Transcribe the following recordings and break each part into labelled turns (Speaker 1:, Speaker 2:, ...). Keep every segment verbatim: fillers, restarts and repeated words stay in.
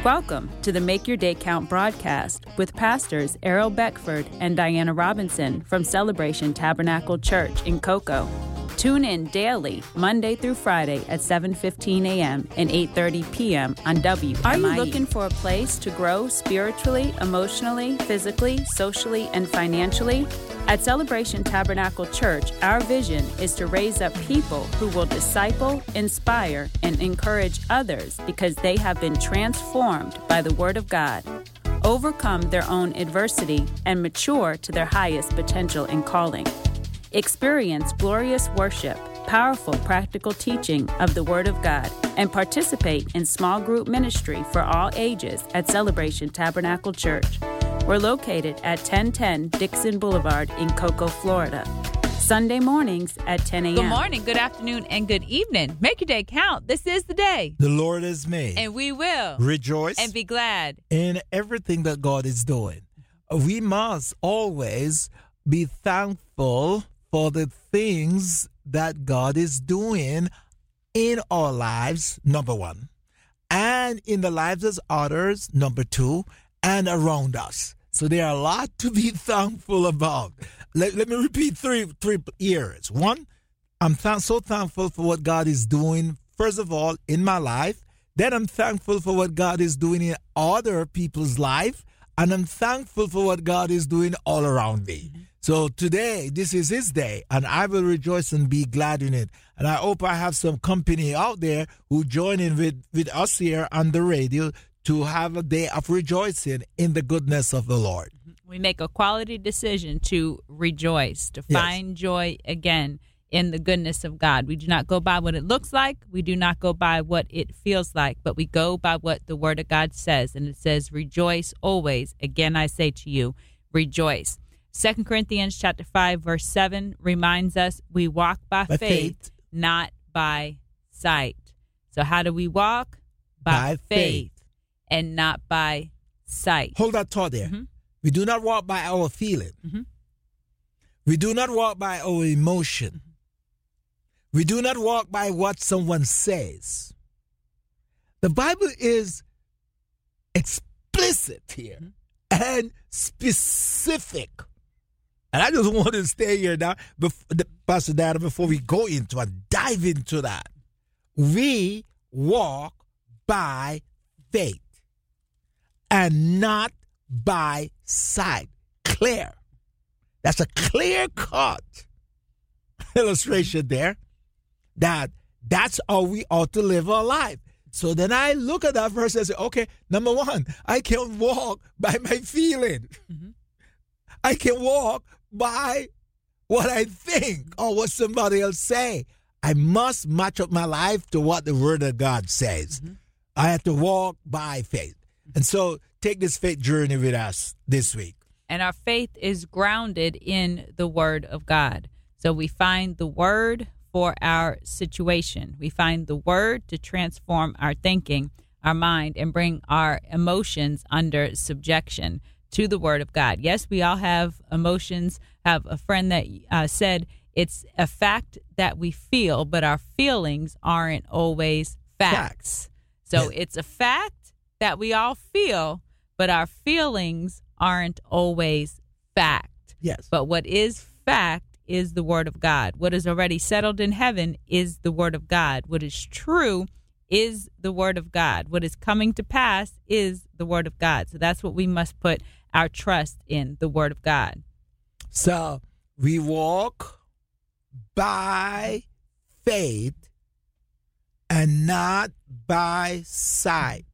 Speaker 1: Welcome to the Make Your Day Count broadcast with pastors Errol Beckford and Diana Robinson from Celebration Tabernacle Church in Cocoa. Tune in daily, Monday through Friday at seven fifteen a.m. and eight thirty p.m. on W M I E. Are you looking for a place to grow spiritually, emotionally, physically, socially, and financially? At Celebration Tabernacle Church, our vision is to raise up people who will disciple, inspire, and encourage others because they have been transformed by the Word of God, overcome their own adversity, and mature to their highest potential and calling. Experience glorious worship, powerful practical teaching of the Word of God, and participate in small group ministry for all ages at Celebration Tabernacle Church. We're located at ten ten Dixon Boulevard in Cocoa, Florida. Sunday mornings at ten a.m.
Speaker 2: Good morning, good afternoon, and good evening. Make your day count. This is the day
Speaker 3: the Lord has made.
Speaker 2: And we will
Speaker 3: rejoice
Speaker 2: and be glad
Speaker 3: in everything that God is doing. We must always be thankful for the things that God is doing in our lives, number one, and in the lives of others, number two, and around us. So there are a lot to be thankful about. Let, let me repeat three three areas. One, I'm th- so thankful for what God is doing, first of all, in my life. Then I'm thankful for what God is doing in other people's life. And I'm thankful for what God is doing all around me. Mm-hmm. So today, this is his day, and I will rejoice and be glad in it. And I hope I have some company out there who join in with, with us here on the radio to have a day of rejoicing in the goodness of the Lord.
Speaker 2: We make a quality decision to rejoice, to
Speaker 3: Yes.
Speaker 2: find joy again in the goodness of God. We do not go by what it looks like. We do not go by what it feels like, but we go by what the Word of God says. And it says, rejoice always. Again, I say to you, rejoice. Second Corinthians chapter five, verse seven reminds us we walk by,
Speaker 3: by
Speaker 2: faith,
Speaker 3: faith,
Speaker 2: not by sight. So how do we walk? By,
Speaker 3: by
Speaker 2: faith.
Speaker 3: faith.
Speaker 2: And not by sight.
Speaker 3: Hold that thought there.
Speaker 2: Mm-hmm.
Speaker 3: We do not walk by our feeling.
Speaker 2: Mm-hmm.
Speaker 3: We do not walk by our emotion. Mm-hmm. We do not walk by what someone says. The Bible is explicit here mm-hmm. and specific. And I just want to stay here now, before, Pastor Dada, before we go into and dive into that. We walk by faith and not by sight. Clear. That's a clear-cut illustration there that that's how we ought to live our life. So then I look at that verse and say, okay, number one, I can walk by my feeling. Mm-hmm. I can walk by what I think or what somebody else say. I must match up my life to what the Word of God says. Mm-hmm. I have to walk by faith. And so take this faith journey with us this week.
Speaker 2: And our faith is grounded in the Word of God. So we find the Word for our situation. We find the Word to transform our thinking, our mind, and bring our emotions under subjection to the Word of God. Yes, we all have emotions. I have a friend that uh, said it's a fact that we feel, but our feelings aren't always facts. facts. So yeah. It's a fact that we all feel, but our feelings aren't always fact.
Speaker 3: Yes.
Speaker 2: But what is fact is the Word of God. What is already settled in heaven is the Word of God. What is true is the Word of God. What is coming to pass is the Word of God. So that's what we must put our trust in, the Word of God.
Speaker 3: So we walk by faith and not by sight.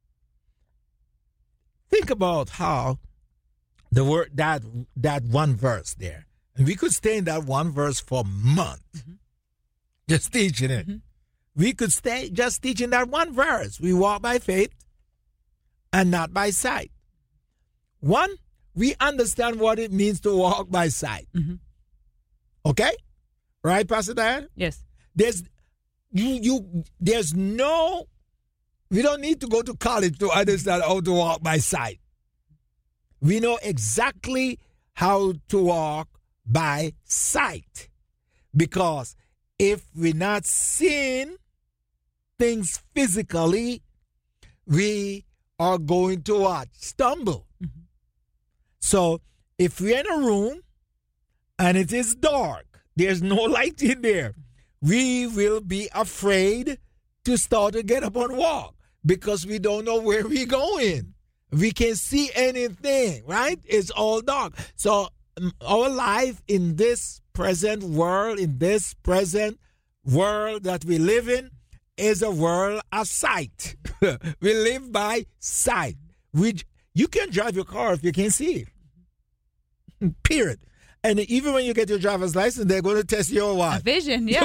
Speaker 3: Think about how the word that that one verse there, and we could stay in that one verse for months, mm-hmm. just teaching it. Mm-hmm. We could stay just teaching that one verse. We walk by faith and not by sight. One, we understand what it means to walk by sight. Mm-hmm. Okay, right, Pastor Diane?
Speaker 2: Yes.
Speaker 3: There's you you. There's no. We don't need to go to college to understand how to walk by sight. We know exactly how to walk by sight. Because if we're not seeing things physically, we are going to what? Stumble. Mm-hmm. So if we're in a room and it is dark, there's no light in there, we will be afraid to start to get up and walk because we don't know where we're going. We can't see anything, right? It's all dark. So um, our life in this present world, in this present world that we live in, is a world of sight. We live by sight. We, you can't drive your car if you can't see it. Period. And even when you get your driver's license, they're going to test your what?
Speaker 2: A vision, yeah.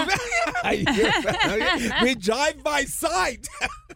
Speaker 3: We drive by sight.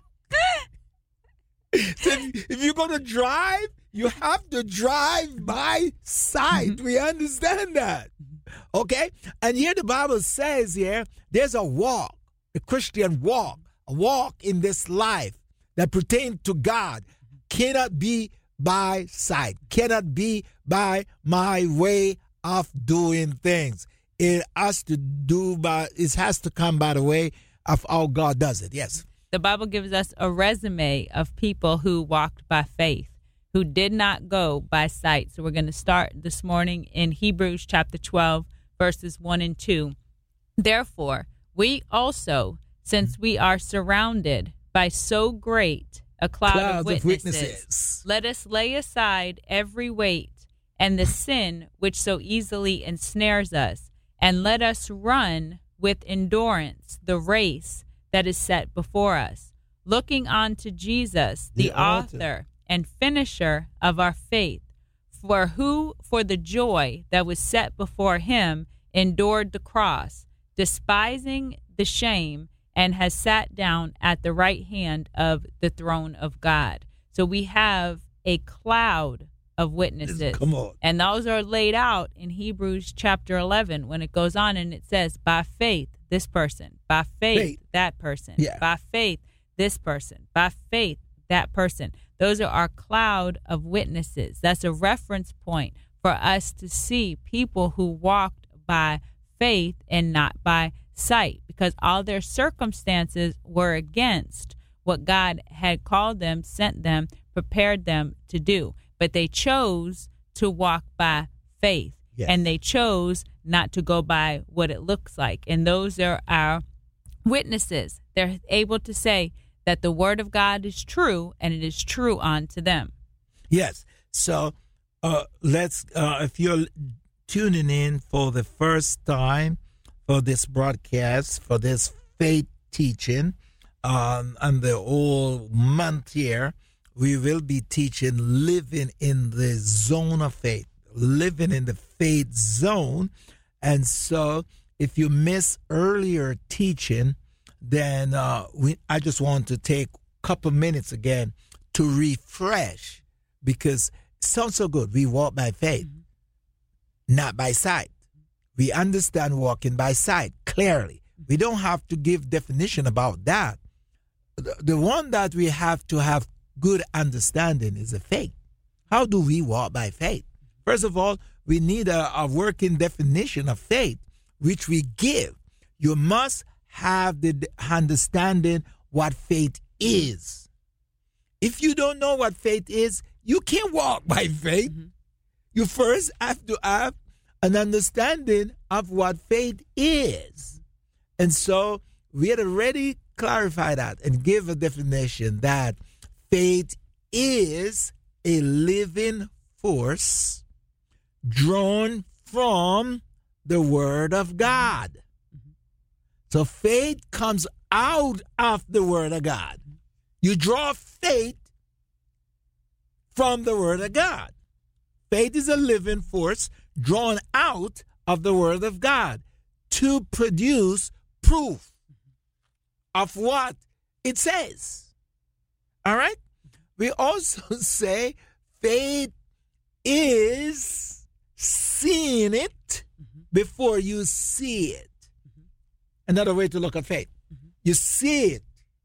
Speaker 3: So if, if you're going to drive, you have to drive by sight. We understand that. Okay? And here the Bible says here, there's a walk, a Christian walk, a walk in this life that pertains to God cannot be by sight, cannot be by my way of doing things. It has to do by, it has to come by the way of how God does it. Yes.
Speaker 2: The Bible gives us a resume of people who walked by faith, who did not go by sight. So we're going to start this morning in Hebrews chapter twelve, verses one and two. Therefore, we also, since we are surrounded by so great a cloud
Speaker 3: Clouds
Speaker 2: of, witnesses,
Speaker 3: of witnesses,
Speaker 2: let us lay aside every weight and the sin which so easily ensnares us, and let us run with endurance the race that is set before us, looking on to Jesus, the, the author. author and finisher of our faith, for who, for the joy that was set before him, endured the cross, despising the shame, and has sat down at the right hand of the throne of God. So we have a cloud of witnesses.
Speaker 3: Come on.
Speaker 2: And those are laid out in Hebrews chapter eleven when it goes on and it says, by faith, this person, by faith, faith. that person,
Speaker 3: yeah.
Speaker 2: by faith, this person, by faith, that person. Those are our cloud of witnesses. That's a reference point for us to see people who walked by faith and not by sight, because all their circumstances were against what God had called them, sent them, prepared them to do. But they chose to walk by faith, yes. And they chose not to go by what it looks like. And those are our witnesses. They're able to say that the word of God is true, and it is true unto them.
Speaker 3: Yes. So uh, let's, uh, if you're tuning in for the first time for this broadcast, for this faith teaching, um, and the whole month here, we will be teaching living in the zone of faith, living in the faith zone. And so if you miss earlier teaching, then uh, we, I just want to take a couple minutes again to refresh, because it sounds so good. We walk by faith, mm-hmm. not by sight. We understand walking by sight clearly. We don't have to give definition about that. The, the one that we have to have good understanding is the faith. How do we walk by faith? First of all, we need a, a working definition of faith, which we give. You must have the understanding what faith is. If you don't know what faith is, you can't walk by faith. Mm-hmm. You first have to have an understanding of what faith is. And so we had already clarified that and give a definition that faith is a living force drawn from the Word of God. Mm-hmm. So faith comes out of the Word of God. You draw faith from the Word of God. Faith is a living force drawn out of the Word of God to produce proof of what it says. All right? We also say faith is seeing it mm-hmm. before you see it. Mm-hmm. Another way to look at faith. Mm-hmm. You see it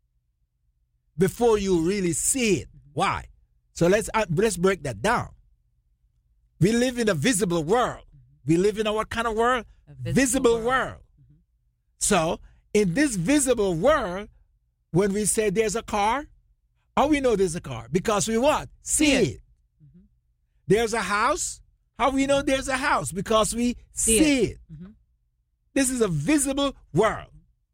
Speaker 3: before you really see it. Mm-hmm. Why? So let's uh, let's break that down. We live in a visible world. Mm-hmm. We live in a what kind of world? A visible, visible world. world. Mm-hmm. So in this visible world, when we say there's a car, How we know there's a car? Because we what? See, see it. it. Mm-hmm. There's a house. How we know there's a house? Because we see, see it. it. Mm-hmm. This is a visible world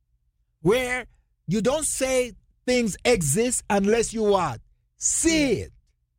Speaker 3: where you don't say things exist unless you what? See it.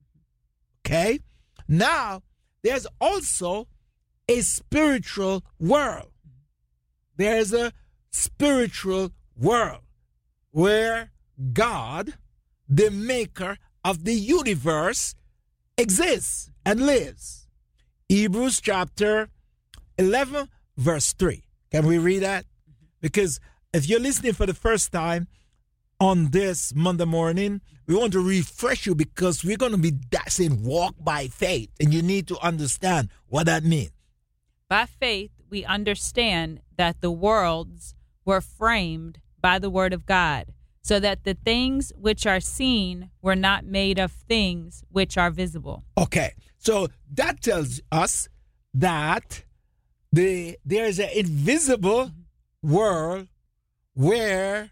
Speaker 3: Okay? Now, there's also a spiritual world. There's a spiritual world where God, the maker of the universe, exists and lives. Hebrews chapter eleven, verse three. Can we read that? Because if you're listening for the first time on this Monday morning, we want to refresh you because we're going to be saying walk by faith, and you need to understand what that means.
Speaker 2: By faith, we understand that the worlds were framed by the word of God, so that the things which are seen were not made of things which are visible.
Speaker 3: Okay, so that tells us that the there's an invisible world where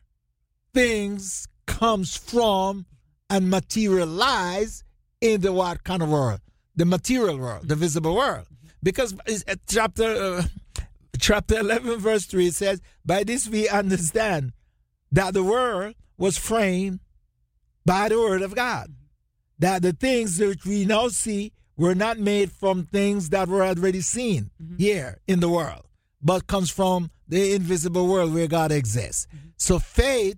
Speaker 3: things comes from and materialize in the what kind of world? The material world, the visible world. Because chapter uh, chapter eleven, verse three, it says, by this we understand that the world was framed by the word of God. That the things that we now see were not made from things that were already seen mm-hmm. here in the world, but comes from the invisible world where God exists. Mm-hmm. So faith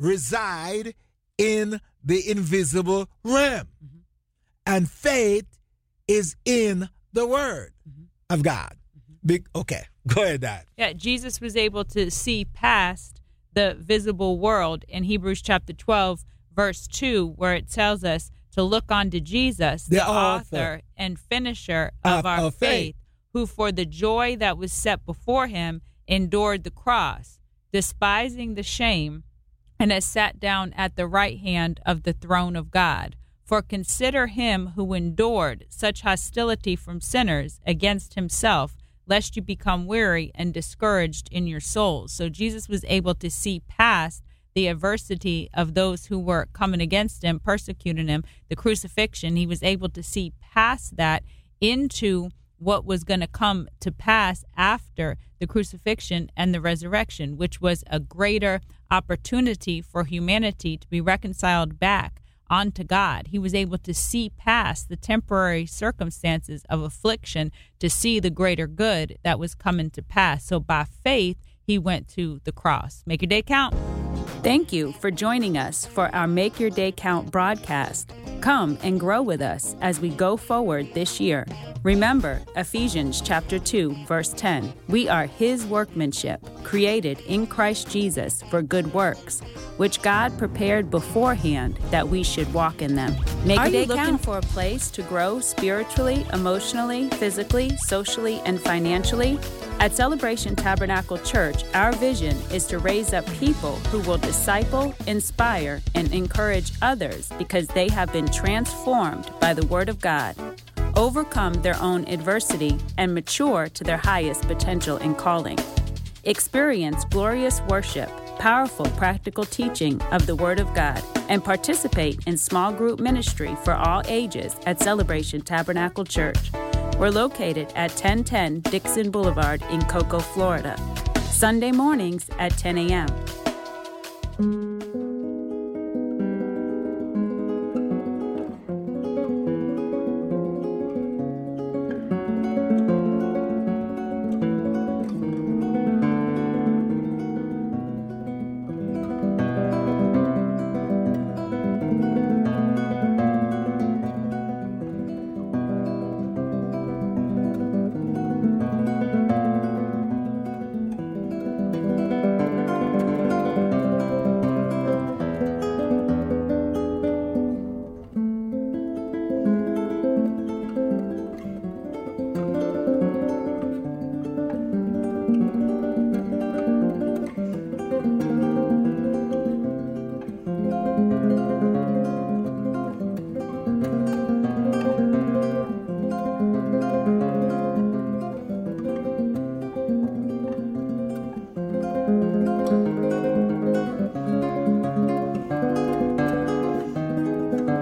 Speaker 3: reside in the invisible realm. Mm-hmm. And faith is in the word mm-hmm. of God. Mm-hmm. Big, okay, go ahead, Dad.
Speaker 2: Yeah, Jesus was able to see past the visible world in Hebrews chapter twelve, verse two, where it tells us to look unto Jesus, the, the author, author and finisher of, of our, our faith, faith, who for the joy that was set before him endured the cross, despising the shame, and has sat down at the right hand of the throne of God. For consider him who endured such hostility from sinners against himself, lest you become weary and discouraged in your souls. So Jesus was able to see past the adversity of those who were coming against him, persecuting him, the crucifixion. He was able to see past that into what was going to come to pass after the crucifixion and the resurrection, which was a greater opportunity for humanity to be reconciled back onto God. He was able to see past the temporary circumstances of affliction to see the greater good that was coming to pass. So by faith, he went to the cross. Make your day count.
Speaker 1: Thank you for joining us for our Make Your Day Count broadcast. Come and grow with us as we go forward this year. Remember Ephesians chapter two, verse ten. We are his workmanship, created in Christ Jesus for good works, which God prepared beforehand that we should walk in them. Make Are you looking count. for a place to grow spiritually, emotionally, physically, socially, and financially? At Celebration Tabernacle Church, our vision is to raise up people who will disciple, inspire, and encourage others because they have been transformed by the Word of God, overcome their own adversity, and mature to their highest potential and calling. Experience glorious worship, powerful practical teaching of the Word of God, and participate in small group ministry for all ages at Celebration Tabernacle Church. We're located at ten ten Dixon Boulevard in Cocoa, Florida. Sunday mornings at ten a.m.